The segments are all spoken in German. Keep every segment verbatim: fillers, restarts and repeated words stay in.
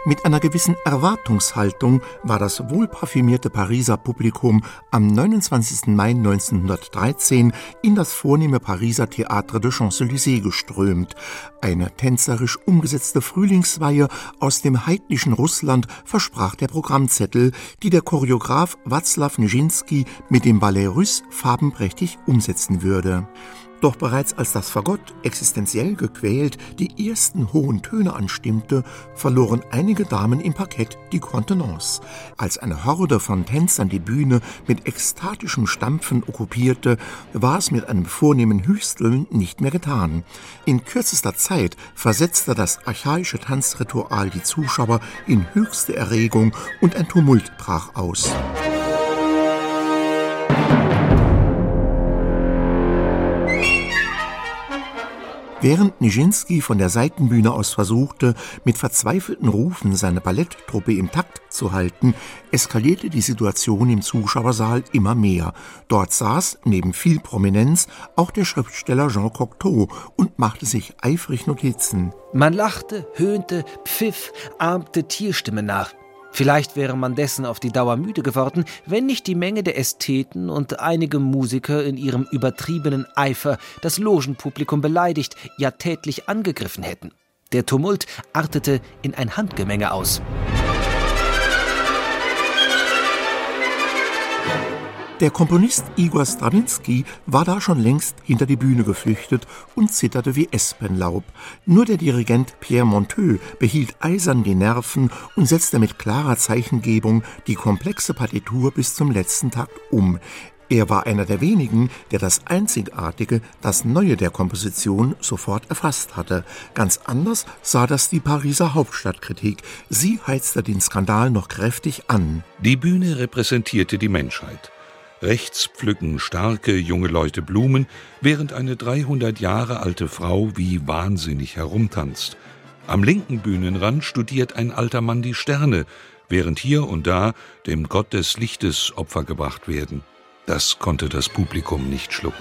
Mit einer gewissen Erwartungshaltung war das wohlparfümierte Pariser Publikum am neunundzwanzigsten Mai neunzehnhundertdreizehn in das vornehme Pariser Théâtre des Champs-Élysées geströmt. Eine tänzerisch umgesetzte Frühlingsweihe aus dem heidnischen Russland versprach der Programmzettel, die der Choreograf Wacław Nijiński mit dem Ballet Russe farbenprächtig umsetzen würde. Doch bereits als das Fagott existenziell gequält die ersten hohen Töne anstimmte, verloren einige Damen im Parkett die Kontenance. Als eine Horde von Tänzern die Bühne mit ekstatischem Stampfen okkupierte, war es mit einem vornehmen Hüsteln nicht mehr getan. In kürzester Zeit versetzte das archaische Tanzritual die Zuschauer in höchste Erregung und ein Tumult brach aus. Während Nijiński von der Seitenbühne aus versuchte, mit verzweifelten Rufen seine Balletttruppe im Takt zu halten, eskalierte die Situation im Zuschauersaal immer mehr. Dort saß, neben viel Prominenz, auch der Schriftsteller Jean Cocteau und machte sich eifrig Notizen. Man lachte, höhnte, pfiff, ahmte Tierstimmen nach. Vielleicht wäre man dessen auf die Dauer müde geworden, wenn nicht die Menge der Ästheten und einige Musiker in ihrem übertriebenen Eifer das Logenpublikum beleidigt, ja tätlich angegriffen hätten. Der Tumult artete in ein Handgemenge aus. Der Komponist Igor Strawinski war da schon längst hinter die Bühne geflüchtet und zitterte wie Espenlaub. Nur der Dirigent Pierre Monteux behielt eisern die Nerven und setzte mit klarer Zeichengebung die komplexe Partitur bis zum letzten Takt um. Er war einer der wenigen, der das Einzigartige, das Neue der Komposition sofort erfasst hatte. Ganz anders sah das die Pariser Hauptstadtkritik. Sie heizte den Skandal noch kräftig an. Die Bühne repräsentierte die Menschheit. Rechts pflücken starke junge Leute Blumen, während eine dreihundert Jahre alte Frau wie wahnsinnig herumtanzt. Am linken Bühnenrand studiert ein alter Mann die Sterne, während hier und da dem Gott des Lichtes Opfer gebracht werden. Das konnte das Publikum nicht schlucken.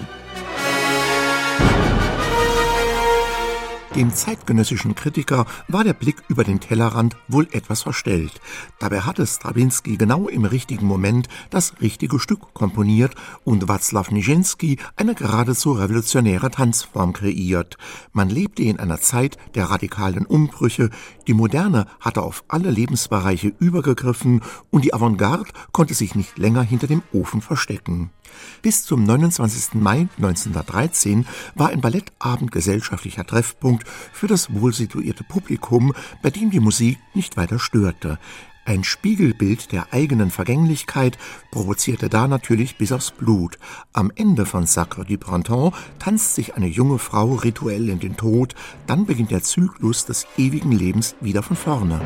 Dem zeitgenössischen Kritiker war der Blick über den Tellerrand wohl etwas verstellt. Dabei hatte Strawinski genau im richtigen Moment das richtige Stück komponiert und Wacław Nijiński eine geradezu revolutionäre Tanzform kreiert. Man lebte in einer Zeit der radikalen Umbrüche, die Moderne hatte auf alle Lebensbereiche übergegriffen und die Avantgarde konnte sich nicht länger hinter dem Ofen verstecken. Bis zum neunundzwanzigsten Mai neunzehnhundertdreizehn war ein Ballettabend gesellschaftlicher Treffpunkt für das wohlsituierte Publikum, bei dem die Musik nicht weiter störte. Ein Spiegelbild der eigenen Vergänglichkeit provozierte da natürlich bis aufs Blut. Am Ende von Sacre du Printemps tanzt sich eine junge Frau rituell in den Tod, dann beginnt der Zyklus des ewigen Lebens wieder von vorne.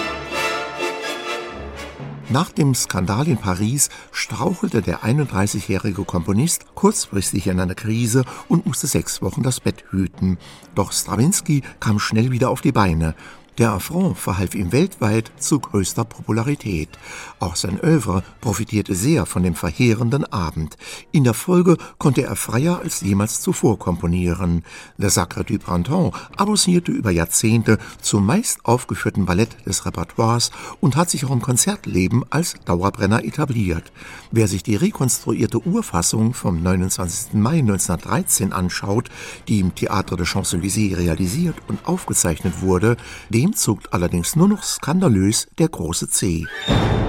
Nach dem Skandal in Paris strauchelte der einunddreißigjährige Komponist kurzfristig in eine Krise und musste sechs Wochen das Bett hüten. Doch Strawinski kam schnell wieder auf die Beine. Der Affront verhalf ihm weltweit zu größter Popularität. Auch sein Œuvre profitierte sehr von dem verheerenden Abend. In der Folge konnte er freier als jemals zuvor komponieren. Le Sacre du Printemps avancierte über Jahrzehnte zum meist aufgeführten Ballett des Repertoires und hat sich auch im Konzertleben als Dauerbrenner etabliert. Wer sich die rekonstruierte Urfassung vom neunundzwanzigsten Mai neunzehnhundertdreizehn anschaut, die im Théâtre des Champs-Élysées realisiert und aufgezeichnet wurde, dem zuckt allerdings nur noch skandalös der große Zeh.